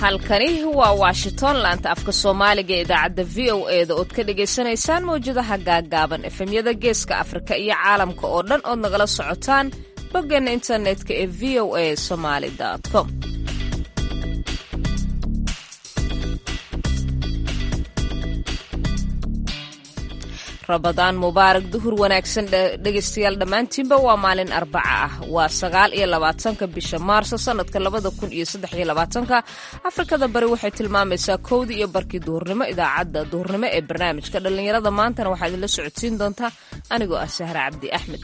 halkani waa Washington laanta afka Soomaaliga idaacadda VOA da ood ka dhageysanaysaan mowjadaha gaagaaban efemyada geeska Afrika iyo caalamka oo dhan ood nagala socotaan boggeena internetka ee voasomali.com. Ramadaan mubaarak duhur wanaagsan dhegeystayaal dhammaantiinba waa maalin Arbaca ah waa 29 bisha Maarso sanadka 2023 Afrikada bari waxay tilmaamaysaa 1:00 duhurnimo idaacadda duhurnimo ee barnaamijka dhalinyarada maantana waxaad idinla socodsiin doontaa anigoo ah Sahra Cabdi Axmed.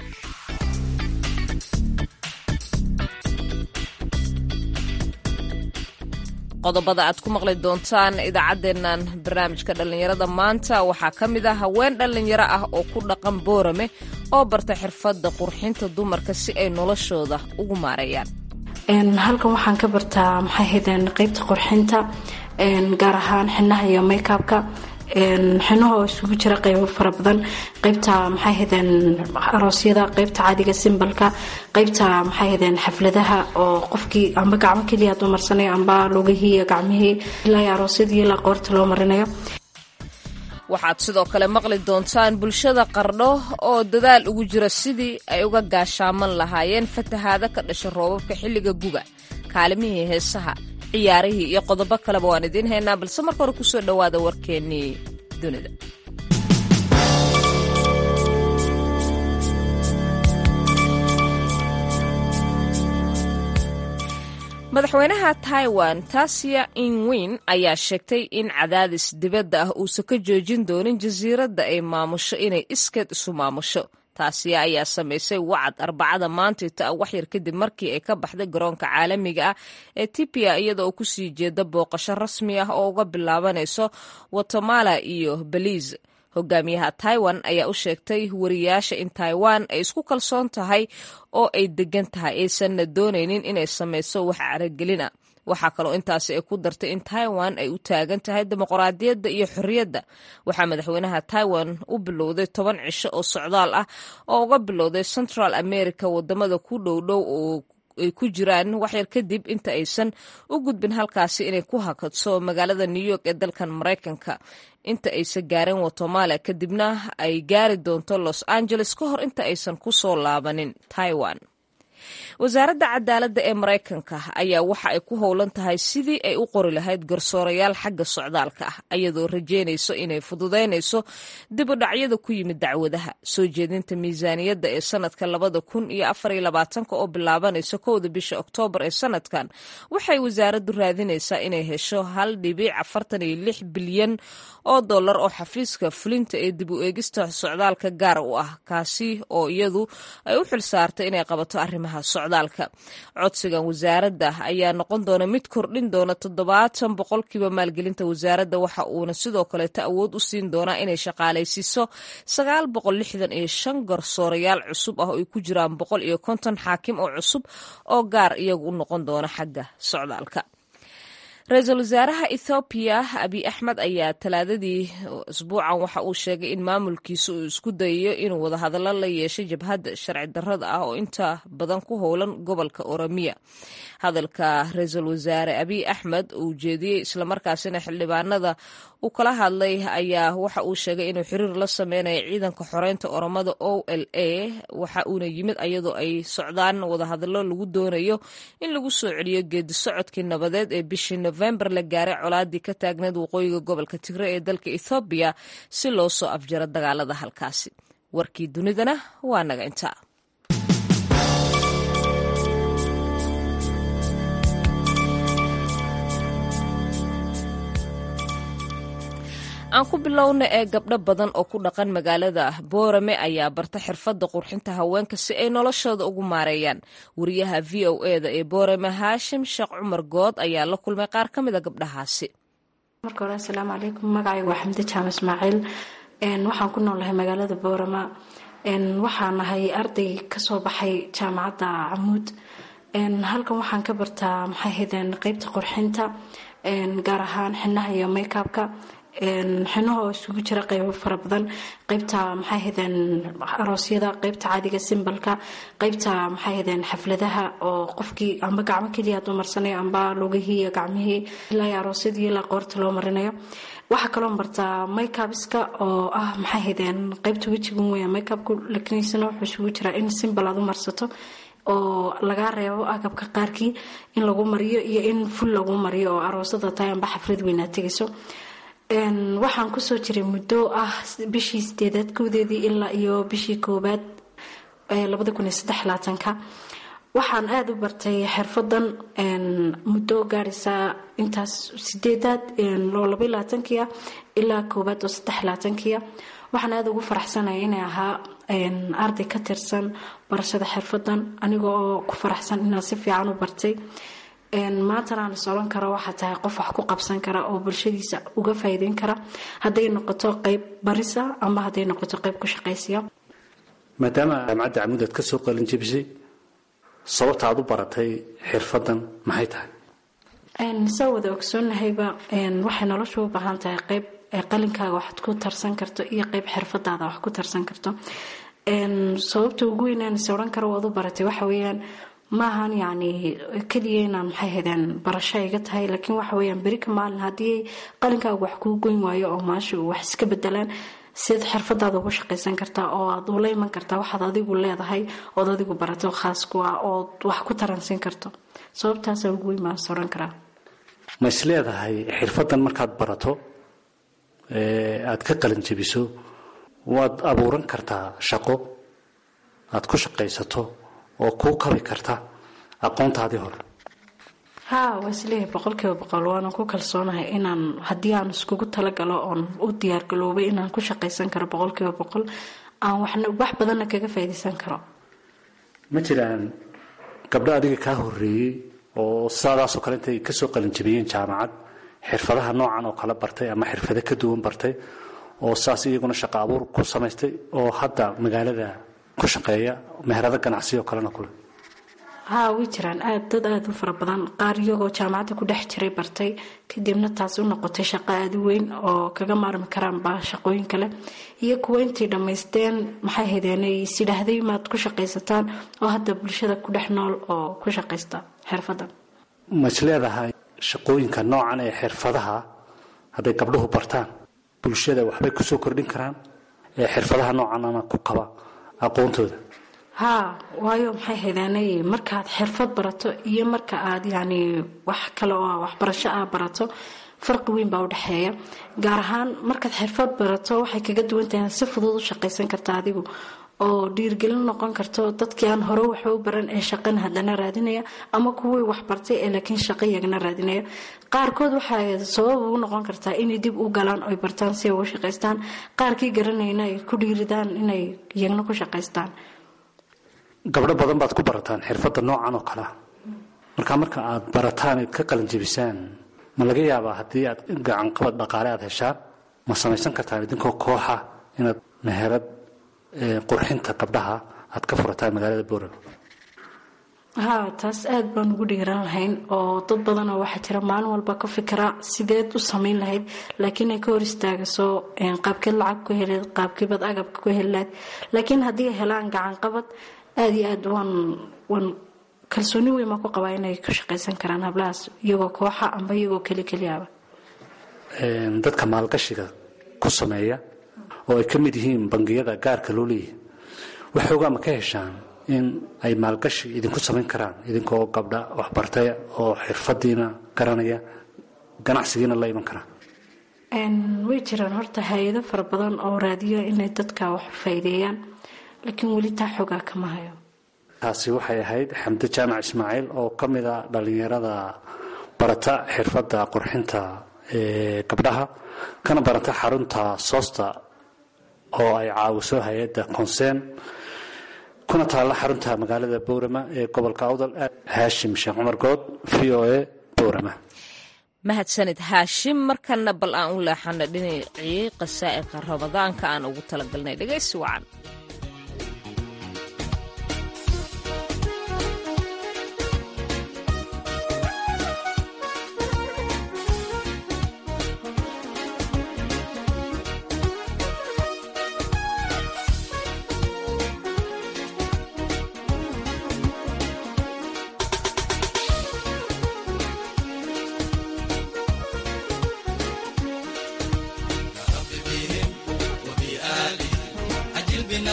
qodobada aad ku maqli doontaan idaacaddeennan barnaamijka dhalinyarada maanta waxaa ka mid ah haween dhalinyaro ah oo ku dhaqan Boorame oo barta xirfadda qurxinta dumarka si ay noloshooda ugu maareeyaan. halkan waxaan ka bartaa maxay ahaydeen qaybta qurxinta gaar ahaan xinaha iyo make-upka xinaha oo isugu jira qaybo fara badan qaybta maxay ahaydeen aroosyada qaybta caadiga simbalka qaybta maxay ahaydeen xafladaha oo qofkii amba gacmo kaliya aad u marsanayo amba lugihii gacmihii ilaa aroosyadii ilaa qoorta loo marinayo. waxaad sidoo kale maqli doontaan bulshada Qardho oo dadaal ugu jira sidii ay uga gaashaaman lahaayeen fatahaada ka dhasha roobabka xilliga guga kaalimihii heesaha ciyaarihii iyo qodobo kaleba waan idiin haynaa balse marka hore kusoo dhawaada warkeennii dunida. madaxweynaha Taiwan Tasia Ing-wen ayaa sheegtay in cadaadis dibadda ah uusan ka joojin doonin jasiiradda ay maamusho inay iskeed isu maamusho. Taasiya ayaa samaysay wacad Arbacada maanta wax yar kadib markii ay ka baxday garoonka caalamiga ah ee Tipia iyada oo ku sii jeeda booqasho rasmi ah oo uga bilaabanayso Guatemala iyo Belize. hogaamiyaha Taiwan ayaa u sheegtay wariyaasha in Taiwan ay isku kalsoon tahay oo ay degan tahay aysanna doonaynin inay samayso wax caragelina. waxaa kaloo intaasi ay ku dartay in Taiwan ay u taagan tahay dimuqraadiyadda iyo xorriyadda. waxaa madaxweynaha Taiwan u bilowday 10 cisho oo socdaal ah oo uga bilowday Central America wadamada ku dhow oo ay ku jiraan wax yar kadib inta aysan u gudbin halkaasi inay ku hakadso magaalada New York ee dalkan Mareykanka inta aysan gaarin Guatemala kadibna ay gaari doonto Los Angeles ka hor inta aysan ku soo laabanin Taiwan. wasaaradda cadaaladda ee Mareykanka ayaa waxa ay ku howlan tahay sidii ay u qori lahayd garsoorayaal xagga socdaalka ah iyadoo rajeynayso inay fududeynayso dib u dhacyada ku yimid dacwadaha. soo jeedinta miisaaniyadda ee sanadka 2024 oo bilaabanaysa 1 bisha Oktoobar ee sanadkan waxay wasaaraddu raadinaysaa inay hesho 1.46 bilyan oo dollar oo xafiiska fulinta ee dib u eegista socdaalka gaar u ah kaasi oo iyadu ay u xilsaartay inay qabato arrimaha socdaalka. codsigan wasaaradda ayaa noqon doona mid kordhin doona 70% maalgelinta wasaaradda waxa uuna sidoo kale awood u siin doonaa inay shaqaalaysiiso 965 garsoorayaal cusub ah oo ay ku jiraan 150 xaakim oo cusub oo gaar iyagu u noqon doona xagga socdaalka. ra-iisul wasaaraha Ethiopia Abiy Ahmed ayaa talaadadii usbuucan waxa uu sheegay in maamulkiisu uu isku dayayo inuu wada hadallo la yeesho jabhadda sharci darrada ah oo inta badan ku howlan gobolka Oromiya. hadalka ra-iisul wasaare Abiy Ahmed uu jeediyey isla markaasina xildhibaanada uu kala hadlay ayaa waxa uu sheegay inuu xiriir la sameynayo ciidanka xoreynta Oromada OLA waxa uuna yimid iyadoo ay socdaan wada hadallo lagu doonayo in lagu soo celiyo geedi socodkii nabadeed ee bishii November la gaaray colaadii ka taagneed waqooyiga gobolka Tigray ee dalka Ethiopia si loo soo afjaro dagaalada halkaasi. warkii dunidana waa naga intaa. aan ku bilowna ee gabdho badan oo ku dhaqan magaalada Boorame ayaa barta xirfadda qurxinta haweenka si ay noloshooda ugu maareeyaan. wariyaha VOA da ee Boorame Haashim Sheekh Cumar Good ayaa la kulmay qaar ka mid ah gabdhahaasi. marka hore assalaamu calaykum magacaygu waa Xamdi Jaamac Ismaaciil waxaan ku noolahay magaalada Boorama waxaan ahay arday ka soo baxay jaamacadda Camuud halkan waxaan ka bartaa maxay ahaydeen qaybta qurxinta gaar ahaan xinaha iyo make-upka xinaha oo isugu jira qaybo fara badan qaybta maxay ahaydeen aroosyada qaybta caadiga simbalka qaybta maxay ahaydeen xafladaha oo qofkii amba gacmo keliya aad u marsanayo amba lugihii iyo gacmihii ilaa aroosyadii ilaa qoorta loo marinayo waxaa kaloo bartaa makeupska oo ah maxay ahaydeen qaybta wejiga weya makeupku laakiin isna wuxuu isugu jiraa in simbal aad u marsato oo laga reebo agabka qaarkii in lagu mariyo iyo in ful lagu mariyo oo aroosada tahay amba xaflad weyn aad tegayso waxaan kusoo jiray muddo ah bishii 8aad koodeedii ilaa iyo bishii 1aad 2023 waxaan aad u bartay xirfadan muddo gaaraysa intaas 8aad 22 ilaa 1aad oo 23 waxaan aad ugu faraxsanahay inay ahaa arday ka tirsan barashada xirfadan anigoo ku faraxsan inaan si fiican u bartay maantana aan soolan karo waxa tahay qof wax ku qabsan kara oo bulshadiisa uga faa'iideyn kara haday noqoto qayb barisa ama haday noqoto qayb ku shaqaysiyo maadaama jaamacadda Camuud aad ka soo qalin jabisay sababta aad u baratay xirfadan maxay tahay sawada ogsoonahyba waxay noloshu u baahan tahay qayb qalinkaaga waxaad ku tarsan karto iyo qayb xirfadaada wax ku tarsan karto sababta ugu weyn aan sooran karo wada baratay waxa weeyaan maahan yani kaliya inaan maxay ahaydeen barasho iga tahay laakiin waxa weeyaan beri ka maalin haddii qalinkaaga wax kuu goyn waayo oo maasha wax iska bedelaan sid xirfadaada ugu shaqaysan kartaa oo aad ula iman kartaa waxaad adigu leedahay ood adigu barato khaas ku ah oo wax ku taransin karto sababtaas ugu weyn baan sooran karaa ma is leedahay xirfadan markaad barato aad ka qalin jabiso waad abuuran kartaa shaqo aad ku shaqaysato oo ku kabi karta aqoontaadii hore wasleey 100% waan ku kalsoonahay inaan hadii aan iskugu talagalo oon u diyaar galoobay inaan ku shaqaysan karo 100% aan wax badan kaga faa'iideysan karo ma jiraan gabdho adiga ka horeeyay oo saadaas oo kale intay ka soo qalin jabiyeen jaamacad xirfadaha noocan oo kala bartay ama xirfado ka duwan bartay oo saas iyaguna shaqo abuur ku samaystay oo hadda magaalada ku shaqeeya meherada ganacsi oo kale kule way jiraan aad u fara badan qaar iyagoo jaamacadda ku dhex jiray bartay kadibna taas u noqotay shaqo aad u weyn oo kaga maarmi karaan shaqooyin kale iyo kuwa intii dhammaysteen maxay ahaydeen sidahday maad ku shaqaysataan oo hadda bulshada ku dhex nool oo ku shaqaysta xirfadan ma isleedahay shaqooyinka noocan ee xirfadaha hadday gabdhuhu bartaan bulshada waxbay ku soo kordhin karaan ee xirfadaha noocanana ku qaba aqoontooda waayo maxay ahaydeen markaad xirfad barato iyo marka aad yani wax kale oo waxbarasho barato farqi weyn baa u dhaxeeya gaar ahaan markaad xirfad barato waxay kaga duwan tahay si fudud u shaqaysan kartaa adigu oo dhiirgelin noqon karto dadkii aan hore wax u baran ee shaqan hadana raadinaya ama kuwii wax bartay ee laakiin shaqo yagana raadinaya qaarkood waxay sabab u noqon kartaa inay dib u galaan oo bartaan si ay u shaqaystaan qaarkii garanayna ay ku dhiiridaan inay yagana ku shaqaystaan gabdho badan baad ku barataan xirfada noocan oo kale marka aad barataan ka qalin jabisaan ma laga yaabaa haddii aad gacan qabad dhaqaale aad heshaan ma samaysan kartaan idinkoo kooxa inaad meherad qurxinta gabdhaha aad ka furataan magaalada Boorama taas aad baan ugu dhiiran lahayn oo dad badan oo waxa jira maalin walba ka fikira sideed u sameyn lahayd laakiin ay ka hor istaagaso qaabkeed lacag ku heleed qaabkeed agabka ku heleed laakiin haddii helaan gacan qabad aad iyo aad waan kalsooni weyn ma ku qabaa inay ku shaqaysan karaan hablahaas iyagoo kooxa amba iyagoo kaliya dadka maalgashiga ku sameeya oo ay ka mid yihiin bangiyada gaarka loo leeyahay waxoogaa ma ka heshaan in ay maalgashi idinku samayn karaan idinkoo gabdha waxbartay oo xirfadiina garanaya ganacsigiina la iman karaan way jiraan horta hay'ado fara badan oo raadiyo inay dadka wax faa'iideeyaan laakiin weli taa xoogaa kama hayo taasi waxay ahayd Xamdi Jaamac Ismaaciil oo ka mid ah dhalinyarada barata xirfadda qurxinta gabdhaha kana barata xarunta Soosta oo ay caawiso hay'adda Concern kuna taala xarunta magaalada Boorama ee gobolka Awdal Haashim Sheekh Cumar Good VOA Boorama mahadsanid Haashim markana bal aan u leexano dhinacii qasaa'iqa Ramadaanka aan ugu talagalnay dhageysi wacan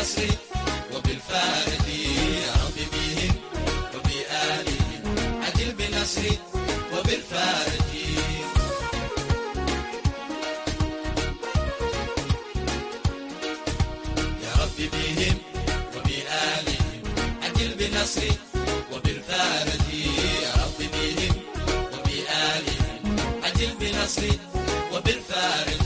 بالنصر وبالفارج يا رب بهم وبآلهم عجل بالنصر وبالفارج يا رب بهم وبآلهم عجل بالنصر وبالفارج يا رب بهم وبآلهم عجل بالنصر وبالفارج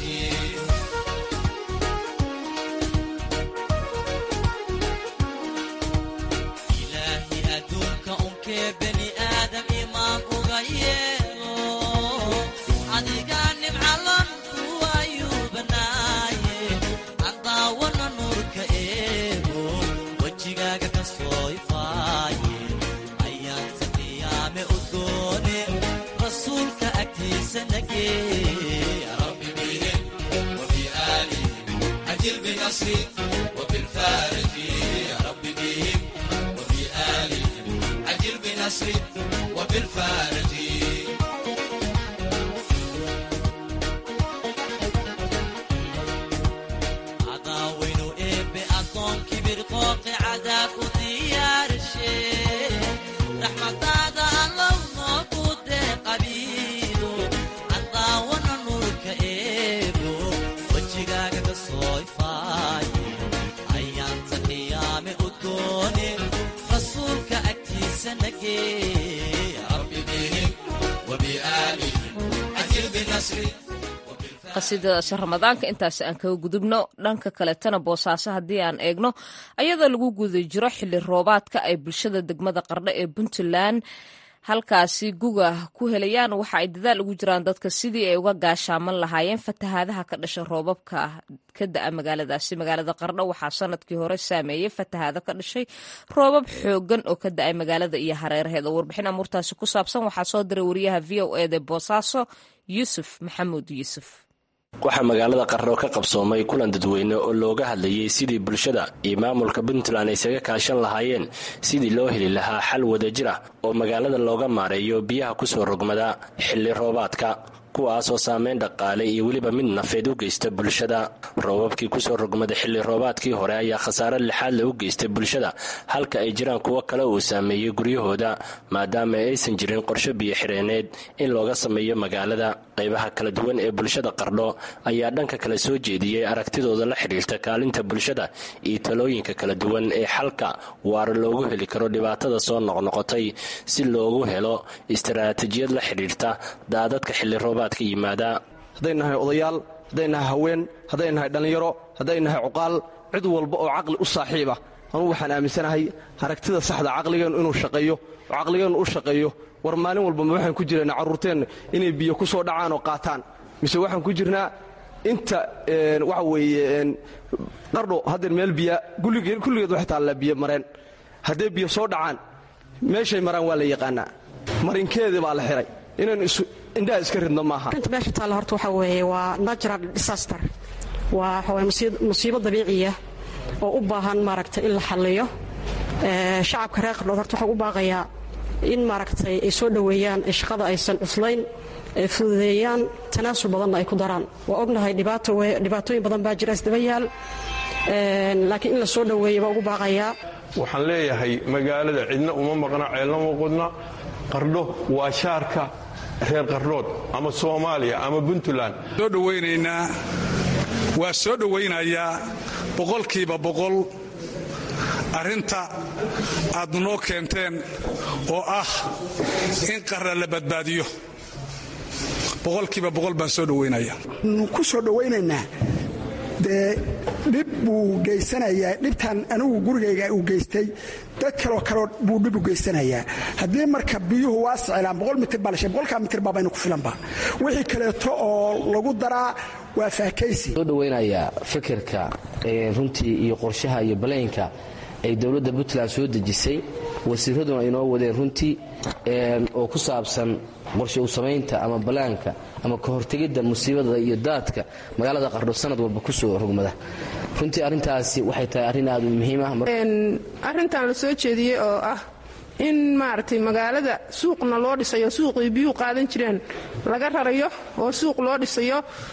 بني آدم إمام أغيره عديقاني معلم وأيوب نايه عطاونا نور كإيبو وجيقاك كصويفايه أيام سقيامي أدوني رسولك أكتيس نقي يا ربي بهم وفي آلهم أجل بنصري وبالفارج يا ربي بهم وفي آلهم أجل بنصري وبالفارج عطاوينو إبي أطون كبير قوقي عذاب وديار الشيء رحمة هذا الله ونوكود قبيلو عطاونا نور كإبو وجيقاك كصويفاي أيام تقيامي أدوني رسولك أكتيس نقي يا ربي بهم وبآلهم أجل بنصري qasiidadaasi ramadaanka intaas aan kaga gudubno dhanka kaletana boosaaso haddii aan eegno ayadoo lagu guda jiro xilli roobaadka ay bulshada degmada qardho ee puntland halkaasi guga ku helayaan waxa ay dadaal ugu jiraan dadka sidii ay uga gaashaaman lahaayeen fatahaadaha ka dhasha roobabka ka da'a magaaladaasi magaalada qardho waxaa sanadkii hore saameeyey fatahaado ka dhashay roobab xoogan oo ka da'ay magaalada iyo hareeraheeda warbixin amuurtaasi ku saabsan waxaa soo diray wariyaha v o eda boosaaso yuusuf maxamuud yuusuf waxaa magaalada qardho ka qabsoomay kulan dadweyne oo looga hadlayay sidii bulshada iyo maamulka puntland ay isaga kaashan lahaayeen sidii loo heli lahaa xal wadajir ah oo magaalada looga maareeyo biyaha kusoo rogmada xilli roobaadka kuwaasoo saameyn dhaqaale iyo weliba mid nafeed u geysta bulshada roobabkii kusoo rogmada xilli roobaadkii hore ayaa khasaare lixaad le u geystay bulshada halka ay jiraan kuwo kale uu saameeyey guryahooda maadaama aysan jirin qorshe biyo xireeneed in looga sameeyo magaalada qaybaha kala duwan ee bulshada qardho ayaa dhanka kale soo jeediyey aragtidooda la xidhiirta kaalinta bulshada iyo talooyinka kala duwan ee xalka waara loogu heli karo dhibaatada soo noqnoqotay si loogu helo istaraatijiyad la xidhiirta daadadka xilli roobaadka yimaada hadday nahay odayaal hadday nahay haween hadday nahay dhallinyaro hadday nahay cuqaal cid walba oo caqli u saaxiiba anugu waxaan aaminsanahay aragtida saxda caqligeennu inuu shaqeeyo oo caqligeennu u shaqeeyo war maalin walba ma waxaan ku jirnaa carruurteenna inay biyo ku soo dhacaan oo qaataan mise waxaan ku jirnaa inta waxa weeye qardho haddeer meel biya kulligeed waxay taallaa biyo mareen hadday biyo soo dhacaan meeshay maraan waa la yaqaanaa marinkeedii baa la xihay inaan indhaha iska ridno maaha inta meesha taalla horta waxaa weeye waa natural disaster waa musiibo dabiiciya oo u baahan maaragtay in la xalliyo shacabka reer qardhood horta waxaan u baaqayaa in maaragtay ay soo dhoweeyaan shaqada aysan cuslayn ay fududeeyaan tanaasul badanna ay ku daraan waa ognahay dhibaatooyin badan baa jira isdaba yaal laakiin in la soo dhoweeya baa ugu baaqayaa waxaan leeyahay magaalada cidna uma maqna ceelna uma qudna qardho waa shaarka reer qardhood ama soomaaliya ama puntland soo dhowaynaynaa waa soo dhowaynayaa boqolkiiba boqol arrinta aad noo keenteen oo ah in qarra la badbaadiyo boqolkiiba boqol baan soo dhowaynayaa ku soo dhowaynaynaa dee dhib buu geysanayaa dhibtan anigu gurigayga uu geystay dad kaloo buu dhib u geysanayaa haddii marka biyuhu waa sicilaan mitir baa lashay boqolkaa mitir baa baynu ku filanba wixii kaleeto oo lagu daraa waa faakaysi soo dhowaynayaa fikirka runtii iyo qorshaha iyo balaynka ay dowladda puntland soo dejisay wasiiraduna ay noo wadeen runtii oo ku saabsan qorshe u samaynta ama balaanka ama ka hortegidda musiibada iyo daadka magaalada qardho sanad walba ku soo rogmada runtii arrintaasi waxay tahay arrin aad u muhiim ah arrintan la soo jeediyey oo ah in maaragtay magaalada suuqna loo dhisayo suuqii biyuu qaadan jireen laga rarayo oo suuq loo dhisayo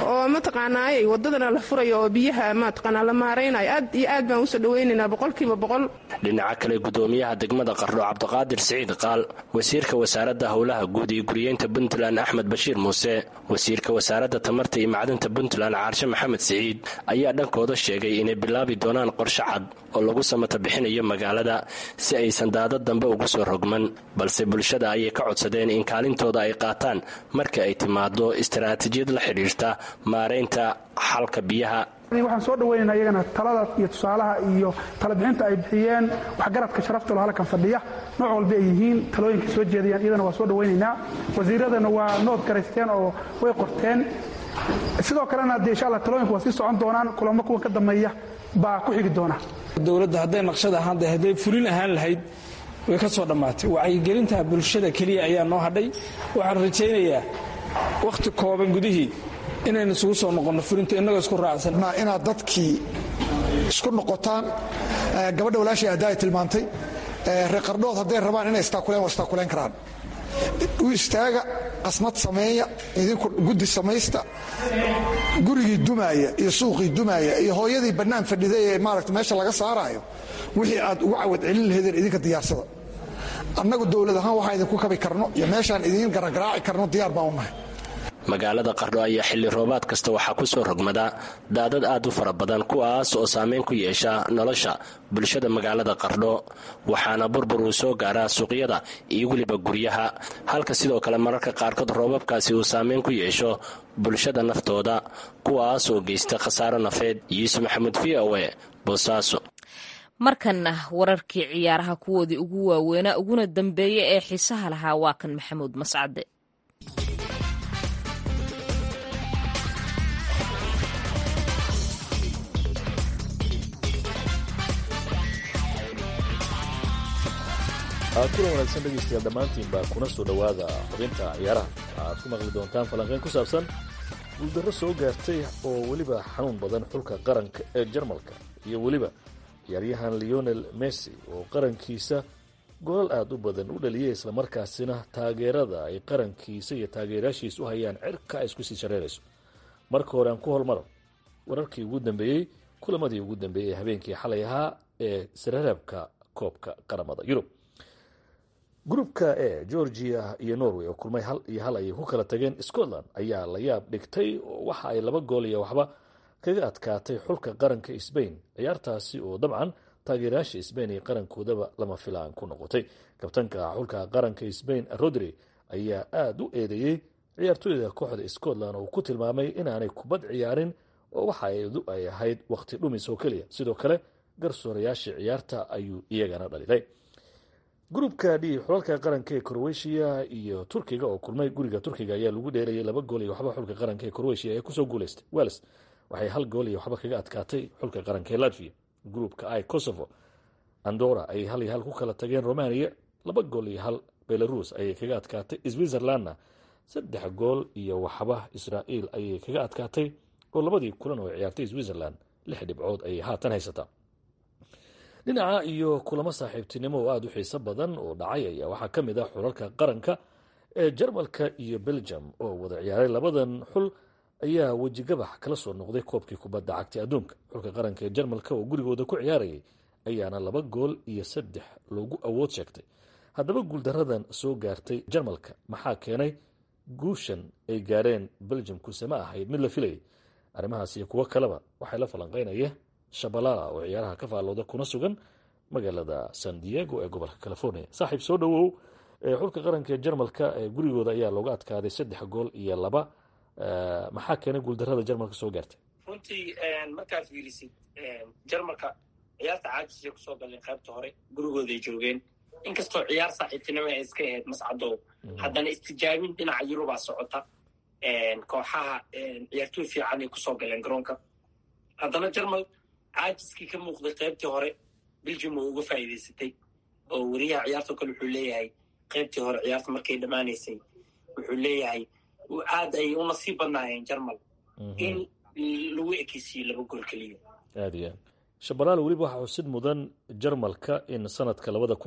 oo mataqaanaa wadadana la furayo oo biyaha mataqaanaa la maaraynayo aad iyo aad baan usoo dhawaynaynaa 100%. dhinaca kale gudoomiyaha degmada Qardho Cabdiqaadir Siciid Qaal, wasiirka wasaaradda howlaha guud iyo guryeynta Puntland Axmed Bashiir Muuse, wasiirka wasaaradda tamarta iyo macdanta Puntland Caarshe Maxamed Siciid ayaa dhankooda sheegay inay bilaabi doonaan qorshe cad oo lagu samata bixinayo magaalada si aysan daadad dambe ugu soo rogman, balse bulshada ayay ka codsadeen in kaalintooda ay qaataan marka ay timaado istaraatiijiyad la xidhiirta maareynta xalka biyaha. waxaan soo dhawaynaynaa iyagana talada iyo tusaalaha iyo talabixinta ay bixiyeen waxgaradka sharafta loo halkan fadhiya nooc walba ay yihiin talooyinka soo jeedayaan iyadana waa soo dhawaynaynaa. wasiiradana waa nood garaysteen oo way qorteen. sidoo kalena dee insha allah talooyinku waa sii socon doonaan, kulamo kuwan ka dambeeya baa ku xigi doona. dowladda hadday naqshad ahaan hadday fulin ahaan lahayd way ka soo dhammaatay. wacyigelinta bulshada keliya ayaa noo hadhay. waxaan rajaynayaa wakhti kooban gudihii inaynu isugu soo noqonno fulinta innagoo isku raacsan. inaad dadkii isku noqotaan. gabadha walaashay hadda ay tilmaantay reer Qardhood hadday rabaan inay istaakuleen karaan. u istaaga, qasnad sameeya, idinku guddi samaysta. gurigii dumaaya iyo suuqii dumaaya iyo hooyadii bannaan fadhiday ee maaragta meesha laga saaraayo wixii aad ugu cawad celin lahaydeen idinka diyaarsada. annagu dowlad ahaan waxaan idinku kabi karno iyo meeshaan idiin garagaraaci karno diyaar baan u nahay. magaalada Qardho ayaa xilli roobaad kasta waxaa ku soo rogmada daadad aad u fara badan kuwaas oo saameyn ku yeesha nolosha bulshada magaalada Qardho, waxaana burbur uu soo gaaraa suuqyada iyo weliba guryaha, halka sidoo kale mararka qaarkood roobabkaasi uu saameyn ku yeesho bulshada naftooda kuwaas oo geysta khasaaro nafeed. Yuusuf Maxamuud, VOA, Boosaaso. markanna wararkii ciyaaraha kuwoodii ugu waaweynaa uguna dambeeya ee xiisaha lahaa waa kan Maxamuud Mascade. kulan wanaagsan dhegaystayaal dhammaantiinbaa kuna soo dhowaada xubinta ciyaaraha. waxaad ku maqli doontaan falanqeyn ku saabsan guuldarro soo gaartay oo weliba xanuun badan xulka qaranka ee Jarmalka iyo weliba ciyaaryahan Lionel Messi oo qarankiisa goolal aad u badan u dhaliyay, islamarkaasina taageerada ay qarankiisa iyo taageerayaashiisa u hayaan cirka ay isku sii shareerayso. marka hore aan ku hormaro wararkii ugu dambeeyey kulamadii ugu dambeeyey habeenkii xalay ahaa ee sarareebka koobka qaramada Yurub. Gruupka ee Georgia iyo Norway oo kulmay 1-1 ay ku kala tageen Scotland ayaa la yaab dhigtay oo waxa ay 2 gool iyo waxba kaga adkaatay xulka qaranka Spain, ciyaartaasi oo dabcan taageerayaasha Spain iyo qarankoodaba lama filaan ku noqotay. kabtanka xulka qaranka Spain Rodri ayaa aad u eedeeyay ciyaartooyda kooxda Scotland oo ku tilmaamay inaanay kubad ciyaarin oo waxa ay ahayd waqti dhumis oo kaliya. sidoo kale garsoorayaasha ciyaarta ayuu iyagana dhaliday. Gruupka D xulka qaranka ee Croatia iyo Turkiga oo kulmay guriga Turkiga ayaa lagu dheereeyay 2 gool iyo waxba xulka qaranka ee Croatia ee ku soo guuleystay. Wales waxay 1 gool iyo waxba kaga adkaatay xulka qaranka ee Latvia. Gruupka I Kosovo Andorra ay 1-1 ku kala tageen Romania, 2 gool iyo 1 Belarus ayay kaga adkaatay. Switzerlandna 3 gool iyo waxba Israel ayay kaga adkaatay oo labadii kulan oo ciyaartay Switzerland 6 dhibcood ay haatan haysataa. dhinaca iyo kulamo saaxiibtinimo oo aad u xiiso badan oo dhacay ayaa waxaa ka mid ah xulalka qaranka ee Jarmalka iyo Belgium oo wada ciyaaray. labadan xul ayaa wejigabax kala soo noqday koobkii kubadda cagta adduunka. xulka qaranka ee Jarmalka oo gurigooda ku ciyaarayay ayaana 2 gool iyo 3 loogu awood sheegtay. haddaba guuldaradan soo gaartay Jarmalka maxaa keenay? guushan ay gaareen Belgium kusama ahayd mid la filayay. arrimahaas iyo kuwo kaleba waxay la falanqeynaya Shabalala oo ciyaaraha ka faalooda kuna sugan magaalada San Diego ee gobolka California. saaxiib soo dhawow. xulka qaranka ee Jarmalka ee gurigooda ayaa looga adkaaday 3 gool iyo 2. maxaa keenay guuldarrada Jarmalka soo gaartay? runtii markaad fiirisid Jarmalka ciyaarta caajisay ku soo galeen qaybta hore, gurigooda ay joogeen. inkastoo ciyaar saaxiibtinimo ay iska ahayd mascadow, haddana istijaabin dhinaca Yurubaa socota. kooxaha ciyaartooy fiican ay ku soo galeen garoonka. haddana Jarmal caajiskii ka muuqday qaybtii hore Belgium oo uga faa'iidaysatay. oo wariyaha ciyaartoo kale wuxuu leeyahay qaybtii hore ciyaarta markay dhammaanaysay wuxuu leeyahay aad ay u nasiib badnaayeen Jarmal in lagu ekeysiyo 2 gool keliya. aad iyo Shabalala weliba waxaa xusid mudan Jarmalka in sanadka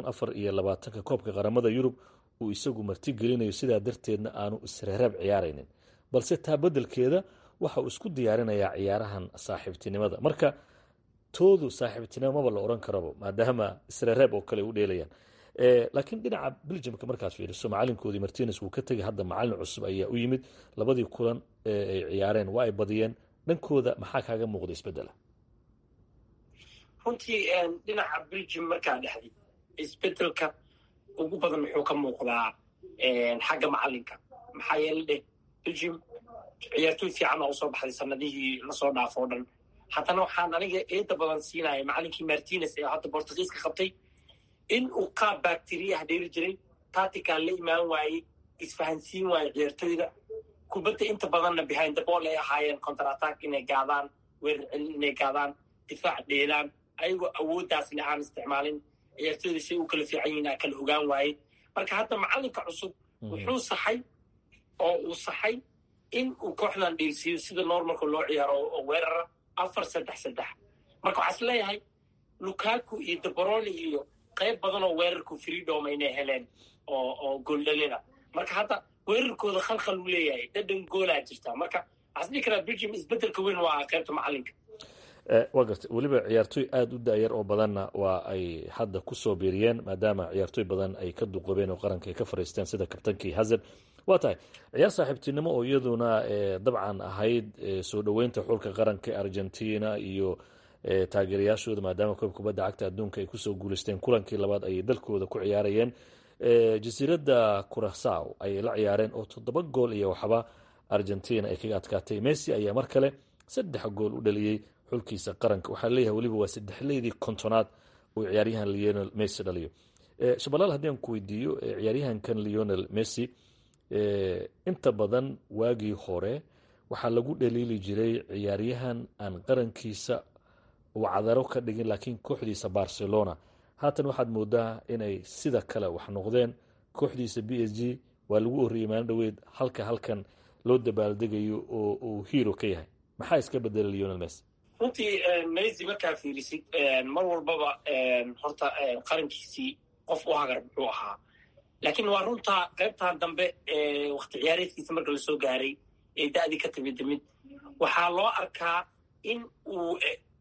2024 koobka qaramada Yurub uu isagu marti gelinayo, sidaa darteedna aanu isreeraab ciyaaraynin, balse taa beddelkeeda waxa uu isku diyaarinayaa ciyaarahan saaxiibtinimada. marka toodu saaxiibtinimo maba la oran karaba maadaama isreereeb oo kale u dheelayaan. laakiin dhinaca Belgiumka markaad fiiriso macalinkoodii Martinez wuu ka tegay, hadda macalin cusub ayaa u yimid. labadii kulan ay ciyaareen waa ay badiyeen. dhankooda maxaa kaaga muuqda isbedela? runtii dhinaca Belgium markaa dhexday isbedelka ugu badan wuxuu ka muuqdaa xagga macalinka. maxaa yeelay Belgium ciyaartoy fiican oo soo baxday sanadihii lasoo dhaafo oo dhan. haddana waxaan aniga eeda badan siinaya macalinkii Martinez ee hadda Portugiiska qabtay in uu qaab bacteria dheeri jiray, tactical la imaan waayey, isfahansiin waayey ciyaartoyda. kubadda inta badanna behind the ball ay ahaayeen, counter attack inay gaadaan, weerar celin inay gaadaan, difaac dheelaan, ayagoo awooddaasna aan isticmaalin. ciyaartoyda si u kala fiican yihiin aa kala ogaan waayey. marka hadda macalinka cusub wuxuu saxay oo uu saxay in uu kooxdan dheelsiiyo sida normalka loo ciyaaro oo weerara 4-3-3. marka waxaa is leeyahay Lukaku iyo De Bruyne iyo qayb badan oo weerarku freedom inay heleen oo gooldhalina. marka hadda weerarkooda khalkhal uu leeyahay, dhadhan goolaa jirta. marka waxaa dhici karaa Belgium isbedelka weyn waa qaybta macalinka. waa gartay. weliba ciyaartoy aada u daayar oo badanna waa ay hadda ku soo biiriyeen maadaama ciyaartoy badan ay ka duqoobeen oo qaranka ay ka fariisteen sida kabtankii Hazard. waa tahay ciyaar saaxiibtinimo oo iyaduna dabcan ahayd soo dhoweynta xulka qaranka Argentina iyo taageerayaashooda maadaama koobka kubadda cagta adduunka ay kusoo guuleysteen. kulankii labaad ayay dalkooda ku ciyaarayeen. jasiiradda Curaçao ayay la ciyaareen oo 7 gool iyo waxba Argentina ay kaga adkaatay. Messi ayaa mar kale 3 gool u dhaliyey xulkiisa qaranka. waxaa leeyahay weliba waa 3leydii kontonaad uu ciyaaryahan Lionel Messi dhaliyo. Shabalal haddii aan ku weydiiyo ciyaaryahankan Lionel Messi inta badan waagii hore waxaa lagu dhaliili jiray ciyaaryahan aan qarankiisa uu cadaro ka dhigin laakiin kooxdiisa Barcelona. haatan waxaad moodaa inay sida kale wax noqdeen. kooxdiisa PSG waa lagu horreeyey maalin dhoweed halkan loo dabaaldegayo oo uu hero ka yahay. maxaa iska bedelay Lionel Messi? runtii Messi markaa fiirisid mar walbaba horta qarankiisii qof u hagar muxuu ahaa. laakiin waa runtaa qaybtan dambe waqti ciyaareedkiisa marka la soo gaaray ee da'dii ka timid waxaa loo arkaa in uu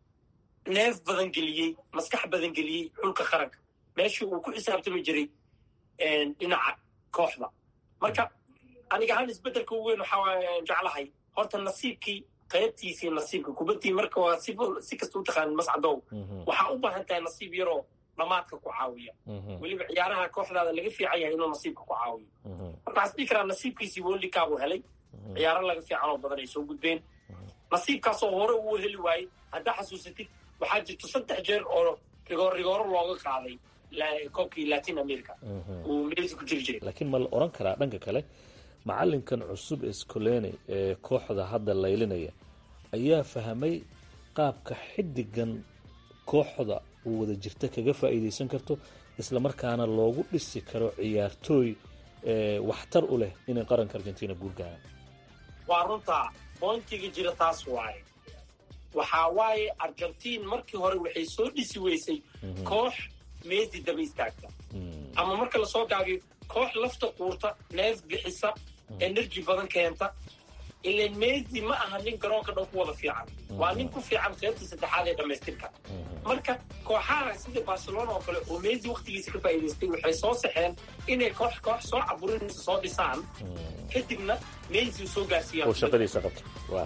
neef badan geliyey, maskax badan geliyey xulka qaranka meeshii uu ku xisaabtami jiray dhinaca kooxda. marka aniga ahaan isbedelka ugu weyn waxaa jeclahay horta nasiibkii qaybtiisii nasiibka kubaddii marka waa si kasta u taqaanin mascadow waxaa u baahan tahay nasiib yaroo dhamaadka ku caawiya. weliba ciyaaraha kooxdaada laga fiican yahay inuu nasiibka ku caawiyo. marka waxaa dhihi karaa nasiibkiisii World Cup uu helay, ciyaaro laga fiican oo badan ay soo gudbeen. nasiibkaasoo hore uu heli waayey haddaa xasuusatid waxaa jirto 3 jeer oo rigooro looga qaaday koobkii Latin America uu Messi ku jiri jiray. laakiin ma la oran karaa dhanka kale macalinkan cusub Scaloni ee kooxda hadda laylinaya ayaa fahmay qaabka xidigan kooxda uu wada jirta kaga faa'iideysan karto isla markaana loogu dhisi karo ciyaartooy waxtar u leh inay qaranka Argentina guul gaaraan. waa runtaa pointiga jira taas waaye. waxaa waaye Argentina markii hore waxay soo dhisi weysay koox Messi daba istaagta ama marka la soo gaabiyo koox lafta quurta, neef bixisa, energy badan keenta. ileen Messi ma aha nin garoonka dhan ku wada fiican, waa nin ku fiican qaybtii saddexaad ee dhamaystirka. marka kooxaha sida Barcelona oo kale oo Messi waqtigiisa ka faa'iidaystay waxay soo saxeen inay koox soo caburinaysa soo dhisaan kadibna Messi soo gaarsiiyaan uu shaqadiisa qabto.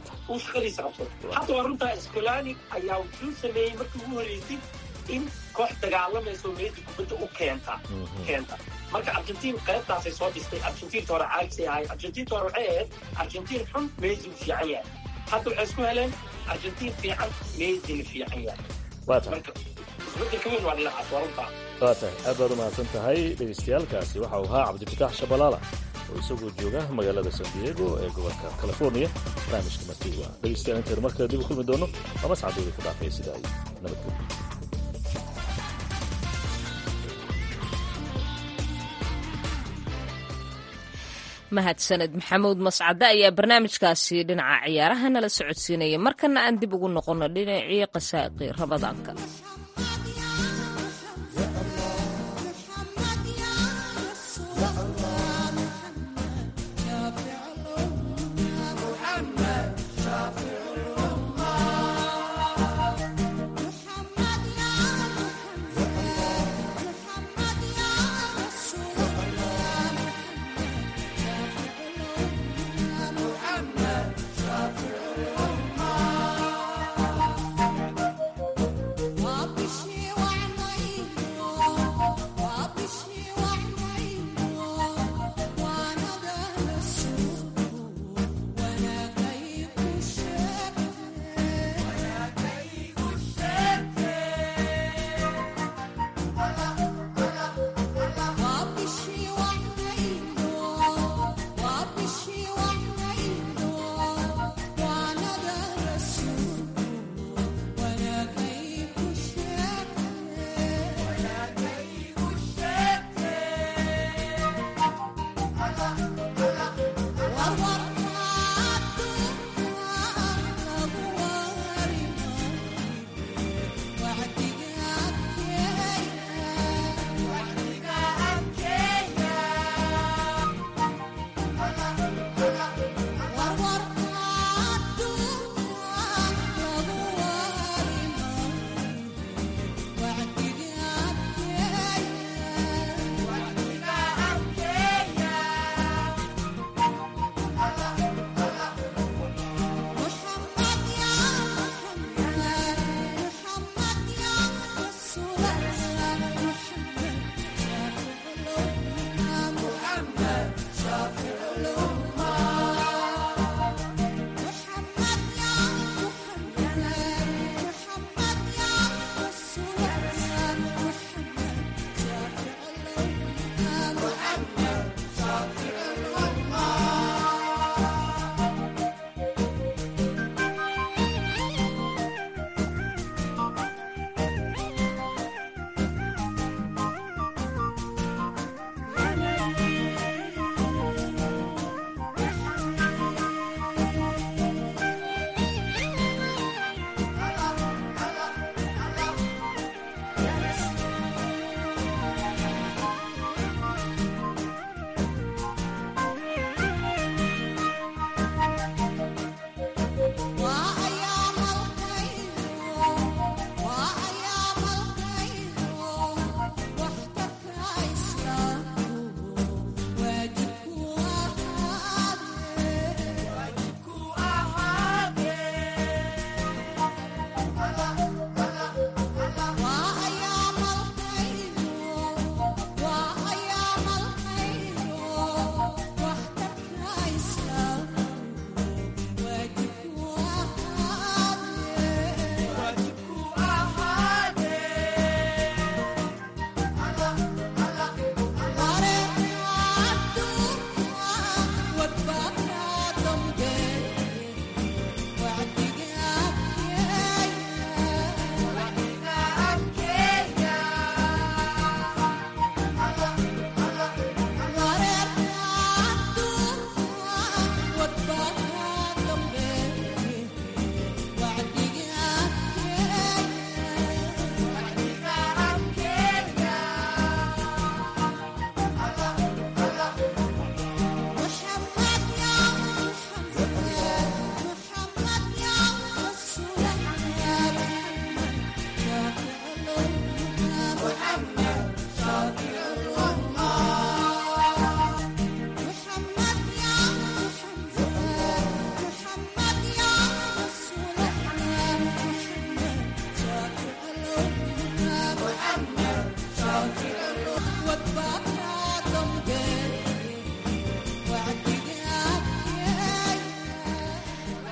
hadda waa runtaa Scaloni ayaa wuxuu sameeyey markii ugu horreysay in koox dagaalamayso Messi kubadda u keenta. marka Argentina qaybtaasay soo dhistay. Argentina hore caagsay ahay. Argentina hore waxay ahayd Argentina xun Messi u fiican yahay. hadda waxay isku heleen Argentina fiican Messi fiican yahay. waa tahay isbedelka weyn waa dhinacaas waa runtaa. waa tahay aad baad u mahadsan tahay dhegeystayaalkaasi. waxa uu ahaa Cabdifitaax Shabalala oo isagoo jooga magaalada San Diego ee gobolka California. barnaamijka martii waa dhegeystayaal inta markale dib u kulmi doono ama sacadooda ku dhaafay sida ay nabadgelyo. mahadsaned maxamuud mascade ayaa barnaamijkaasi dhinaca ciyaaraha nala socodsiinaya. markana aan dib ugu noqono dhinacii qasaaqii Ramadaanka.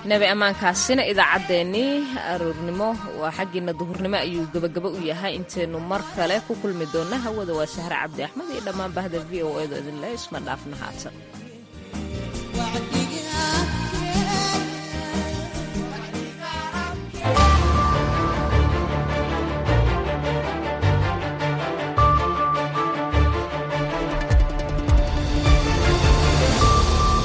nabi ammaankaasina idaacaddeenii aroornimo waa xaggiina duhurnimo ayuu gebagabo u yahay intaynu mar kale ku kulmi doonna hawada waa sahre cabdi axmed iyo dhammaan bahda v o edo idinle isma dhaafna haatan